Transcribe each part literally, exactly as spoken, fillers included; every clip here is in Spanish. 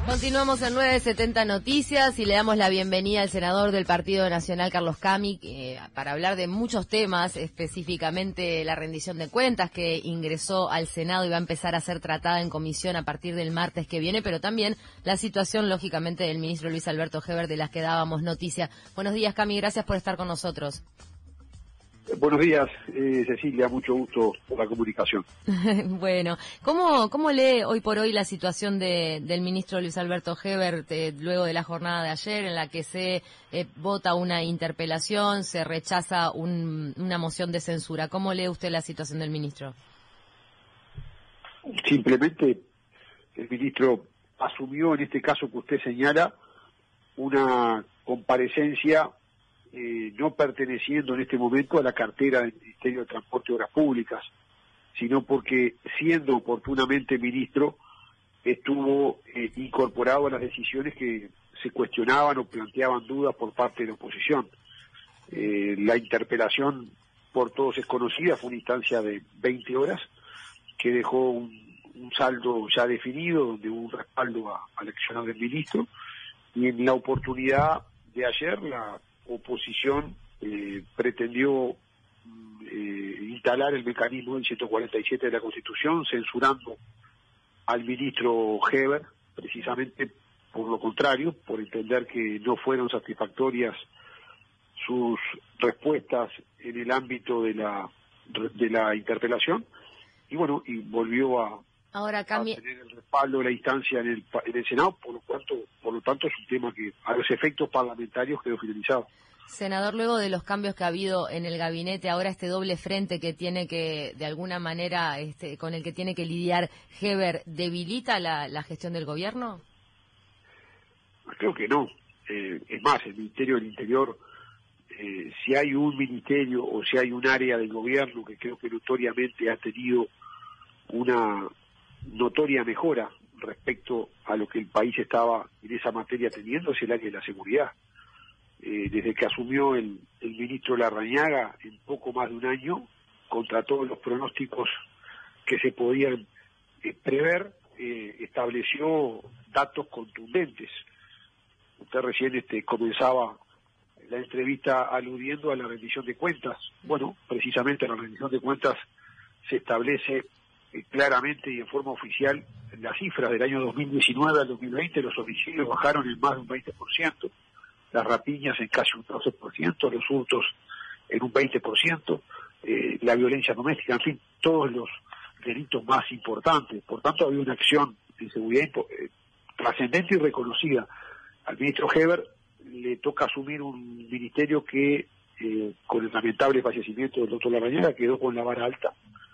Continuamos en nueve setenta Noticias y le damos la bienvenida al senador del Partido Nacional, Carlos Cami, eh, para hablar de muchos temas, específicamente la rendición de cuentas que ingresó al Senado y va a empezar a ser tratada en comisión a partir del martes que viene, pero también la situación, lógicamente, del ministro Luis Alberto Heber, de las que dábamos noticia. Buenos días, Cami, gracias por estar con nosotros. Buenos días, eh, Cecilia, mucho gusto por la comunicación. Bueno, ¿cómo, ¿cómo lee hoy por hoy la situación de, del ministro Luis Alberto Heber eh, luego de la jornada de ayer en la que se eh, vota una interpelación, se rechaza un, una moción de censura? ¿Cómo lee usted la situación del ministro? Simplemente el ministro asumió, en este caso que usted señala, una comparecencia Eh, no perteneciendo en este momento a la cartera del Ministerio de Transporte y Obras Públicas, sino porque, siendo oportunamente ministro, estuvo eh, incorporado a las decisiones que se cuestionaban o planteaban dudas por parte de la oposición. Eh, la interpelación, por todos es conocida, fue una instancia de veinte horas que dejó un, un saldo ya definido, donde hubo un respaldo a, al accionar del ministro, y en la oportunidad de ayer, la oposición eh, pretendió eh, instalar el mecanismo del ciento cuarenta y siete de la Constitución, censurando al ministro Heber, precisamente por lo contrario, por entender que no fueron satisfactorias sus respuestas en el ámbito de la de la interpelación, y bueno, y volvió a, Ahora, a Cami... tener el respaldo de la instancia en el, en el Senado, por lo tanto, por lo tanto es un tema que a los efectos parlamentarios quedó finalizado. Senador, luego de los cambios que ha habido en el gabinete, ahora este doble frente que tiene que, de alguna manera, este, con el que tiene que lidiar Heber, ¿debilita la, la gestión del gobierno? Creo que no. Eh, es más, el Ministerio del Interior, eh, si hay un ministerio o si hay un área del gobierno que creo que notoriamente ha tenido una notoria mejora respecto a lo que el país estaba en esa materia teniendo, es el área de la seguridad. Eh, desde que asumió el, el ministro Larrañaga, en poco más de un año, contra todos los pronósticos que se podían eh, prever, eh, estableció datos contundentes. Usted recién este, comenzaba la entrevista aludiendo a la rendición de cuentas. Bueno, precisamente la rendición de cuentas se establece eh, claramente y en forma oficial las cifras del año dos mil diecinueve al dos mil veinte. Los homicidios bajaron en más de un veinte por ciento, las rapiñas en casi un doce por ciento, los hurtos en un veinte por ciento, eh, la violencia doméstica, en fin, todos los delitos más importantes. Por tanto, había una acción de seguridad eh, trascendente y reconocida. Al ministro Heber le toca asumir un ministerio que, eh, con el lamentable fallecimiento del doctor Larrañaga, quedó con la vara alta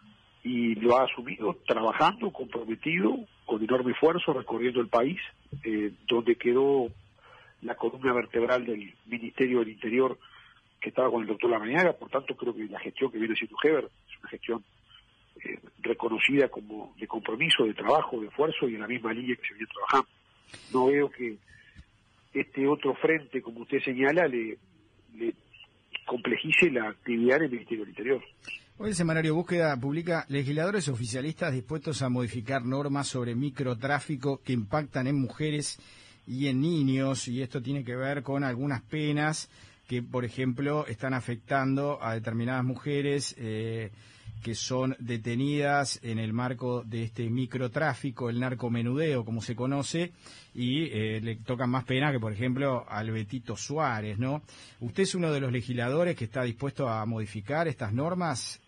y lo ha asumido trabajando, comprometido, con enorme esfuerzo, recorriendo el país, eh, donde quedó la columna vertebral del Ministerio del Interior que estaba con el doctor Larrañaga. Por tanto, creo que la gestión que viene haciendo Heber es una gestión eh, reconocida como de compromiso, de trabajo, de esfuerzo y en la misma línea que se viene trabajando. No veo que este otro frente, como usted señala, le, le complejice la actividad del Ministerio del Interior. Hoy el semanario Búsqueda publica legisladores oficialistas dispuestos a modificar normas sobre microtráfico que impactan en mujeres y en niños, y esto tiene que ver con algunas penas que, por ejemplo, están afectando a determinadas mujeres eh, que son detenidas en el marco de este microtráfico, el narcomenudeo, como se conoce, y eh, le tocan más pena que, por ejemplo, al Betito Suárez, ¿no? ¿Usted es uno de los legisladores que está dispuesto a modificar estas normas?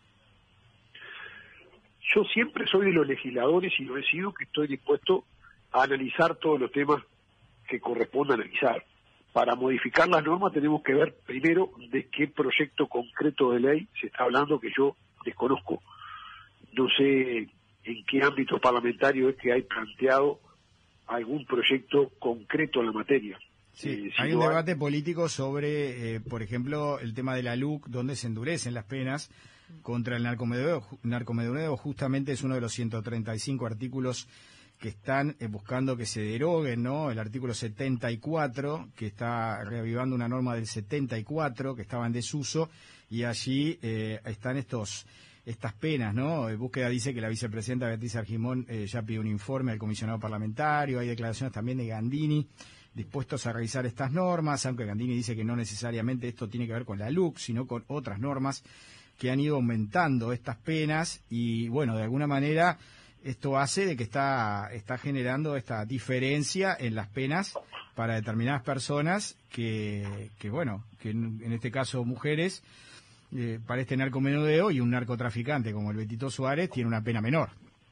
Yo siempre soy de los legisladores, y lo he sido, que estoy dispuesto a analizar todos los temas que corresponda analizar. Para modificar las normas tenemos que ver primero de qué proyecto concreto de ley se está hablando, que yo desconozco. No sé en qué ámbito parlamentario es que hay planteado algún proyecto concreto en la materia. Sí, eh, si hay un no debate hay... político sobre, eh, por ejemplo, el tema de la L U C, donde se endurecen las penas contra el narcomenudeo. Narcomenudeo justamente es uno de los ciento treinta y cinco artículos que están eh, buscando que se deroguen, ¿no? El artículo setenta y cuatro, que está reavivando una norma del setenta y cuatro, que estaba en desuso, y allí eh, están estos estas penas, ¿no? Eh, Búsqueda dice que la vicepresidenta Beatriz Argimón eh, ya pidió un informe al comisionado parlamentario, hay declaraciones también de Gandini dispuestos a revisar estas normas, aunque Gandini dice que no necesariamente esto tiene que ver con la L U C, sino con otras normas que han ido aumentando estas penas y, bueno, de alguna manera esto hace de que está, está generando esta diferencia en las penas para determinadas personas que, que bueno, que en, en este caso mujeres, eh, para este narcomenudeo y un narcotraficante como el Betito Suárez tiene una pena menor.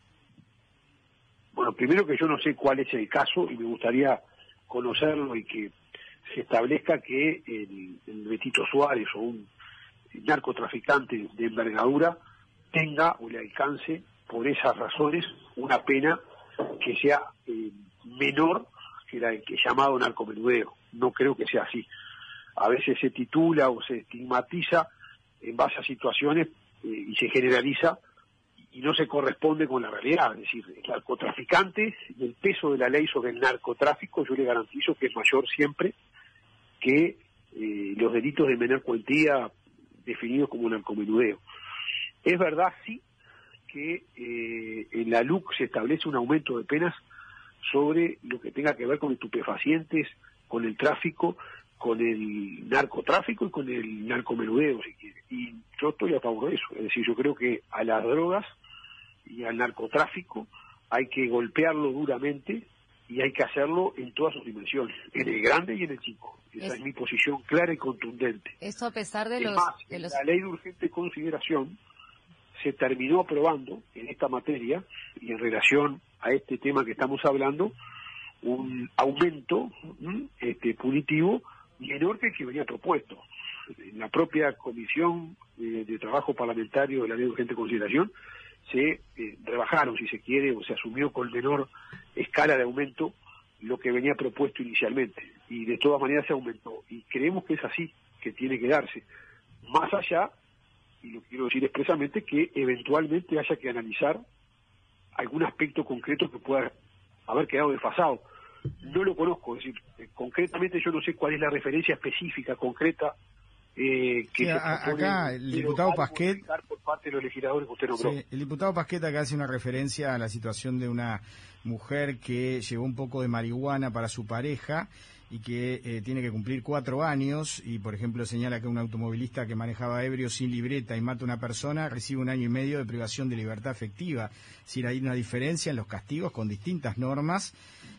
Bueno, primero que yo no sé cuál es el caso y me gustaría conocerlo y que se establezca que el, el Betito Suárez o un narcotraficante de envergadura tenga o le alcance por esas razones una pena que sea eh, menor que la que llamado narcomenudeo. No creo que sea así. A veces se titula o se estigmatiza en base a situaciones eh, y se generaliza y no se corresponde con la realidad. Es decir, el narcotraficante y el peso de la ley sobre el narcotráfico yo le garantizo que es mayor siempre que eh, los delitos de menor cuantía definidos como narcomenudeo. Es verdad, sí, que eh, en la L U C se establece un aumento de penas sobre lo que tenga que ver con estupefacientes, con el tráfico, con el narcotráfico y con el narcomenudeo, si quiere. Y yo estoy a favor de eso. Es decir, yo creo que a las drogas y al narcotráfico hay que golpearlo duramente y hay que hacerlo en todas sus dimensiones, en el grande y en el chico. Esa es, es mi posición clara y contundente. Eso a pesar de los... Más, de los... la ley de urgente consideración se terminó aprobando en esta materia y en relación a este tema que estamos hablando, un aumento ¿m? este punitivo menor que el que venía propuesto. En la propia Comisión eh, de Trabajo Parlamentario de la Ley de Urgente Consideración se eh, rebajaron, si se quiere, o se asumió con menor escala de aumento lo que venía propuesto inicialmente. Y de todas maneras se aumentó. Y creemos que es así, que tiene que darse. Más allá, y lo quiero decir expresamente, que eventualmente haya que analizar algún aspecto concreto que pueda haber quedado desfasado. No lo conozco, es decir, eh, concretamente yo no sé cuál es la referencia específica, concreta, eh, que sí, se a, propone, acá el diputado Pasquet, por parte de los legisladores que usted nombró. Sí, el diputado Pasquet acá hace una referencia a la situación de una mujer que llevó un poco de marihuana para su pareja y que eh, tiene que cumplir cuatro años y, por ejemplo, señala que un automovilista que manejaba ebrio sin libreta y mata a una persona recibe un año y medio de privación de libertad efectiva. Es decir, hay una diferencia en los castigos con distintas normas.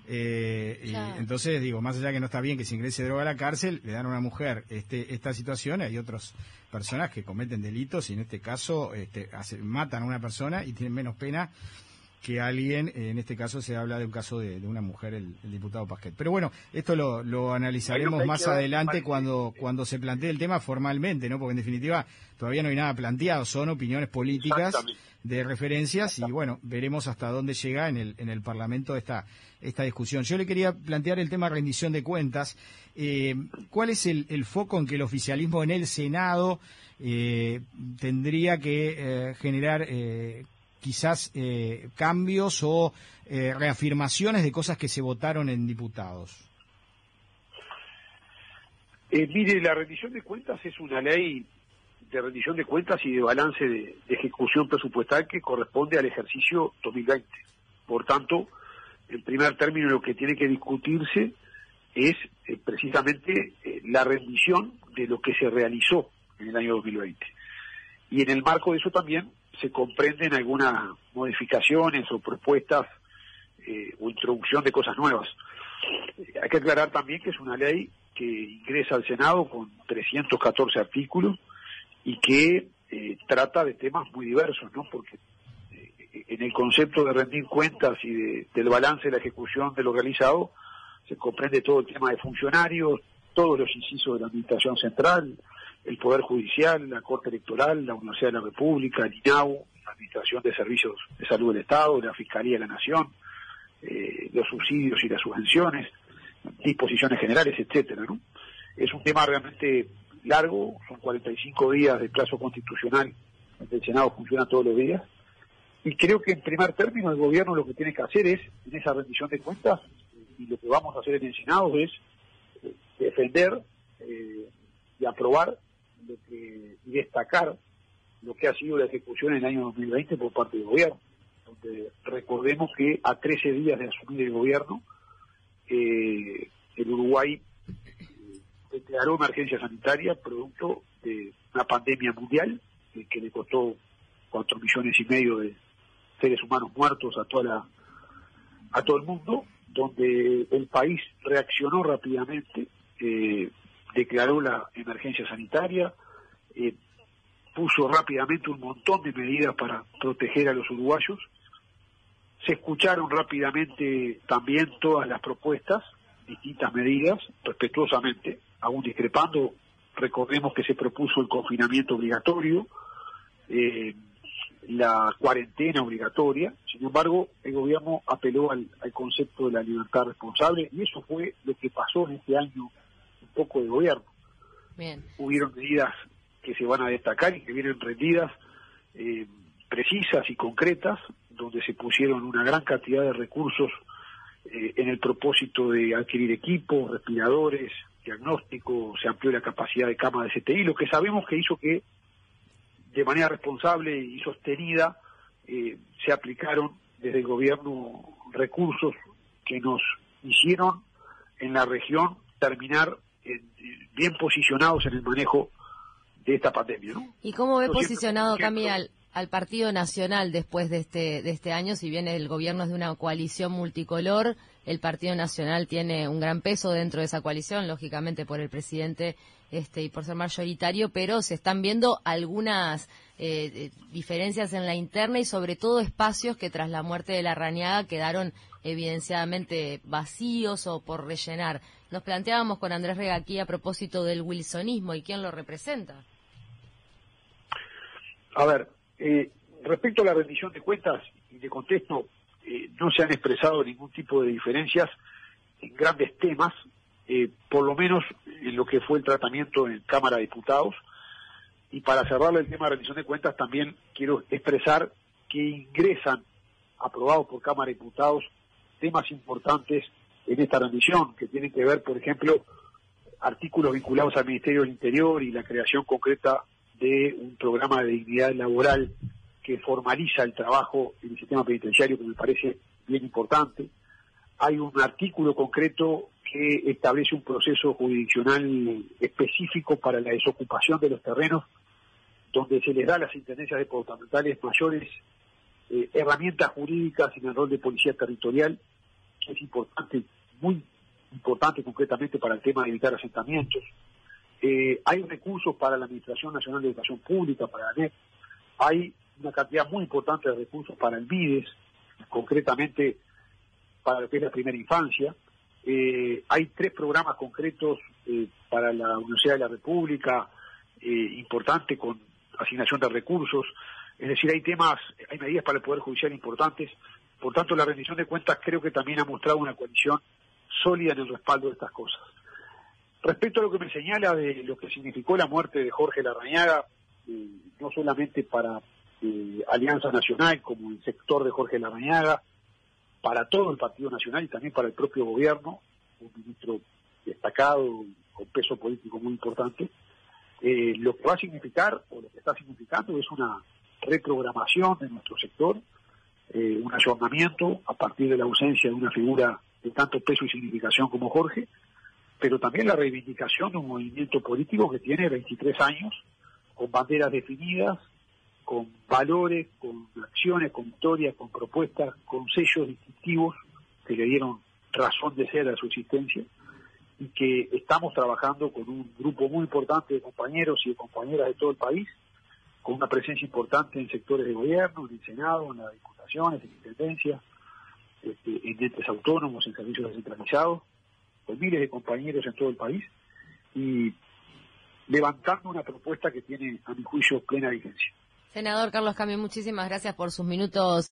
Eh, Claro. y entonces, digo, más allá que no está bien que se ingrese droga a la cárcel, le dan a una mujer este, esta situación. Hay otras personas que cometen delitos y en este caso este, hace, matan a una persona y tienen menos pena que alguien, en este caso se habla de un caso de, de una mujer, el, el diputado Pasquet. Pero bueno, esto lo, lo analizaremos más adelante cuando cuando se plantee el tema formalmente, ¿no? Porque en definitiva todavía no hay nada planteado, son opiniones políticas de referencias y bueno, veremos hasta dónde llega en el en el Parlamento esta esta discusión. Yo le quería plantear el tema rendición de cuentas. Eh, ¿Cuál es el, el foco en que el oficialismo en el Senado eh, tendría que eh, generar eh, quizás eh, cambios o eh, reafirmaciones de cosas que se votaron en diputados? Eh, mire, la rendición de cuentas es una ley de rendición de cuentas y de balance de, de ejecución presupuestal que corresponde al ejercicio dos mil veinte. Por tanto, en primer término, lo que tiene que discutirse es eh, precisamente eh, la rendición de lo que se realizó en el año dos mil veinte. Y en el marco de eso también se comprenden algunas modificaciones o propuestas eh, o introducción de cosas nuevas. Eh, hay que aclarar también que es una ley que ingresa al Senado con trescientos catorce artículos y que eh, trata de temas muy diversos, ¿no? Porque eh, en el concepto de rendir cuentas y de, del balance de la ejecución de lo realizado se comprende todo el tema de funcionarios, todos los incisos de la Administración Central, el Poder Judicial, la Corte Electoral, la Universidad de la República, el I N A U, la Administración de Servicios de Salud del Estado, la Fiscalía de la Nación, eh, los subsidios y las subvenciones, disposiciones generales, etcétera, ¿no? Es un tema realmente largo, son cuarenta y cinco días de plazo constitucional, el Senado funciona todos los días, y creo que en primer término el gobierno lo que tiene que hacer es, en esa rendición de cuentas, y lo que vamos a hacer en el Senado es eh, defender eh, y aprobar lo que, y destacar lo que ha sido la ejecución en el año dos mil veinte por parte del gobierno, donde recordemos que a trece días de asumir el gobierno, eh, el Uruguay declaró emergencia sanitaria producto de una pandemia mundial eh, que le costó cuatro millones y medio de seres humanos muertos a toda la a todo el mundo, donde el país reaccionó rápidamente, eh, declaró la emergencia sanitaria, eh, puso rápidamente un montón de medidas para proteger a los uruguayos. Se escucharon rápidamente también todas las propuestas, distintas medidas, respetuosamente, aún discrepando. Recordemos que se propuso el confinamiento obligatorio, eh, la cuarentena obligatoria. Sin embargo, el gobierno apeló al, al concepto de la libertad responsable, y eso fue lo que pasó en este año un poco de gobierno. Bien. Hubieron medidas que se van a destacar y que vienen rendidas, eh, precisas y concretas, donde se pusieron una gran cantidad de recursos eh, en el propósito de adquirir equipos, respiradores, diagnóstico, se amplió la capacidad de cama de C T I, lo que sabemos que hizo que de manera responsable y sostenida eh, se aplicaron desde el gobierno recursos que nos hicieron en la región terminar en, bien posicionados en el manejo de esta pandemia, ¿no? ¿Y cómo ve Yo posicionado, siempre, Cami, al, al Partido Nacional después de este de este año? Si bien el gobierno es de una coalición multicolor, el Partido Nacional tiene un gran peso dentro de esa coalición, lógicamente por el presidente este y por ser mayoritario, pero se están viendo algunas eh, diferencias en la interna y sobre todo espacios que tras la muerte de Larrañaga quedaron evidenciadamente vacíos o por rellenar. Nos planteábamos con Andrés Regaquí a propósito del wilsonismo y quién lo representa. A ver, eh, respecto a la rendición de cuentas, y de contesto, eh, no se han expresado ningún tipo de diferencias en grandes temas, eh, por lo menos en lo que fue el tratamiento en Cámara de Diputados. Y para cerrar el tema de rendición de cuentas, también quiero expresar que ingresan, aprobados por Cámara de Diputados, temas importantes en esta rendición, que tienen que ver, por ejemplo, artículos vinculados al Ministerio del Interior y la creación concreta de un programa de dignidad laboral que formaliza el trabajo en el sistema penitenciario, que me parece bien importante. Hay un artículo concreto que establece un proceso jurisdiccional específico para la desocupación de los terrenos, donde se les da a las intendencias departamentales mayores eh, herramientas jurídicas en el rol de policía territorial, que es importante, muy importante concretamente para el tema de evitar asentamientos. Eh, hay recursos para la Administración Nacional de Educación Pública, para la A N E P, hay una cantidad muy importante de recursos para el MIDES, concretamente para lo que es la primera infancia. Eh, hay tres programas concretos eh, para la Universidad de la República, eh, importante con asignación de recursos. Es decir, hay temas, hay medidas para el Poder Judicial importantes. Por tanto, la rendición de cuentas creo que también ha mostrado una coalición sólida en el respaldo de estas cosas. Respecto a lo que me señala de lo que significó la muerte de Jorge Larrañaga, eh, no solamente para eh, Alianza Nacional como el sector de Jorge Larrañaga, para todo el Partido Nacional y también para el propio gobierno, un ministro destacado, con peso político muy importante, eh, lo que va a significar, o lo que está significando, es una reprogramación de nuestro sector, eh, un ayornamiento a partir de la ausencia de una figura de tanto peso y significación como Jorge, pero también la reivindicación de un movimiento político que tiene veintitrés años, con banderas definidas, con valores, con acciones, con historias, con propuestas, con sellos distintivos que le dieron razón de ser a su existencia, y que estamos trabajando con un grupo muy importante de compañeros y de compañeras de todo el país, con una presencia importante en sectores de gobierno, en el Senado, en las diputaciones, en intendencias, este, en entes autónomos, en servicios descentralizados, con miles de compañeros en todo el país, y levantando una propuesta que tiene, a mi juicio, plena vigencia. Senador Carlos Cami, muchísimas gracias por sus minutos.